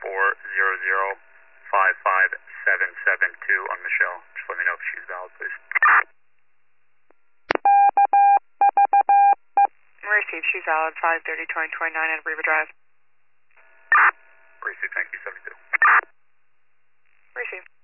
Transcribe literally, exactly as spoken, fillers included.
four zero zero five five seven seven two on Michelle. Just let me know if she's valid, please. Received, she's valid, five thirty, twenty twenty-nine at Riva Drive. Received, thank you, seventy-two. Received.